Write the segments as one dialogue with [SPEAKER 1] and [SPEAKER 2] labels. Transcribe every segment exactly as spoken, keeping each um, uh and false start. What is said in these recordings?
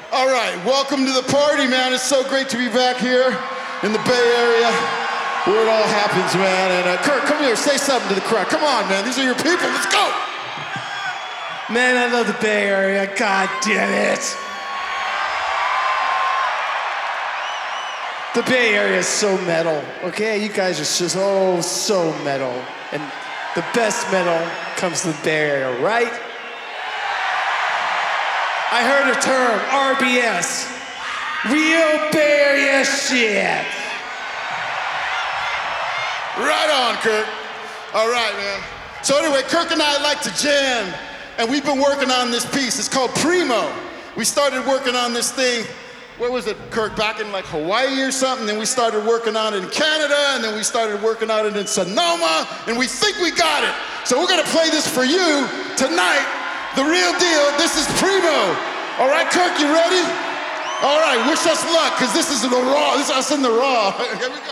[SPEAKER 1] All right, welcome to the party, man. It's so great to be back here in the Bay Area where it all happens, man. And uh, Kurt, come here, say something to the crowd. Come on, man. These are your people. Let's go.
[SPEAKER 2] Man, I love the Bay Area. God damn it. The Bay Area is so metal, okay? You guys are just, oh, so metal. And the best metal comes to the Bay Area, right? I heard a term, R B S. Real Bay Area shit.
[SPEAKER 1] Right on, Kirk. All right, man. So anyway, Kirk and I like to jam, and we've been working on this piece. It's called Primo. We started working on this thing, where was it, Kirk, back in like Hawaii or something? Then we started working on it in Canada, and then we started working on it in Sonoma, and we think we got it. So we're gonna play this for you tonight. The real deal, this is Primo. All right, Kirk, you ready? All right, wish us luck, because this is the raw, this is us in the raw. Here we go.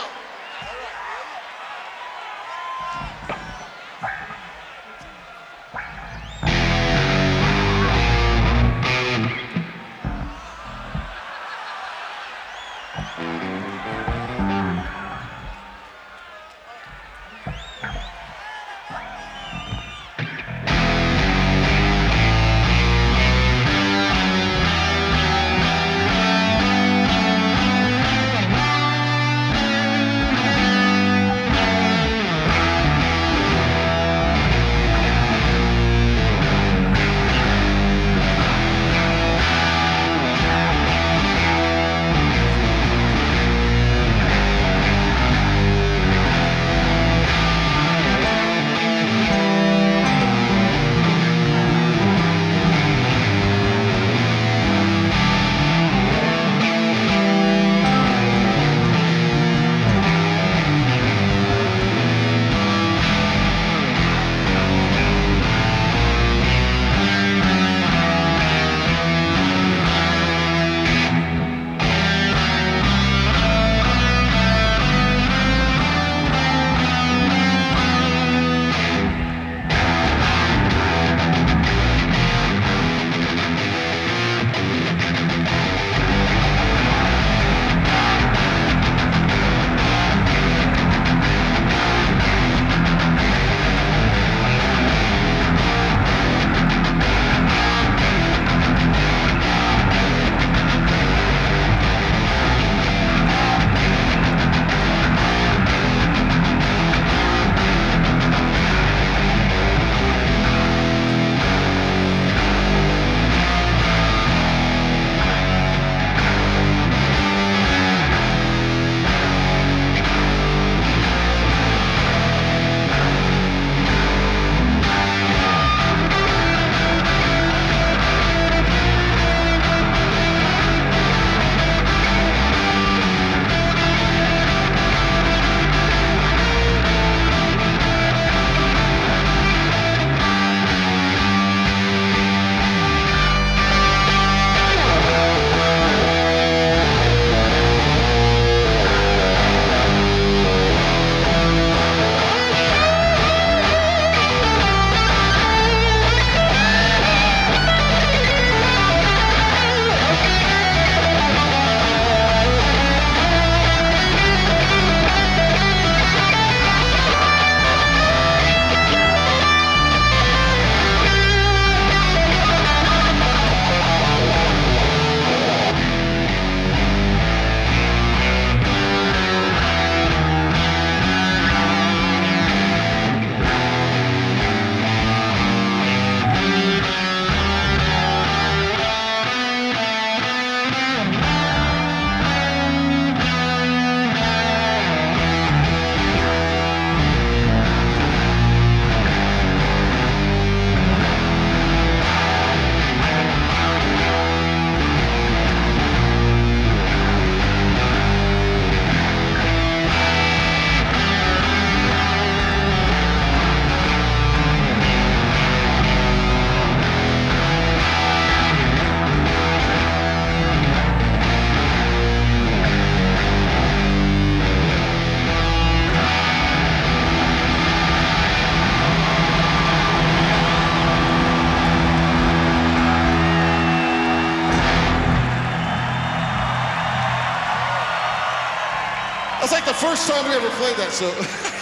[SPEAKER 1] That's like the first time we ever played that, so.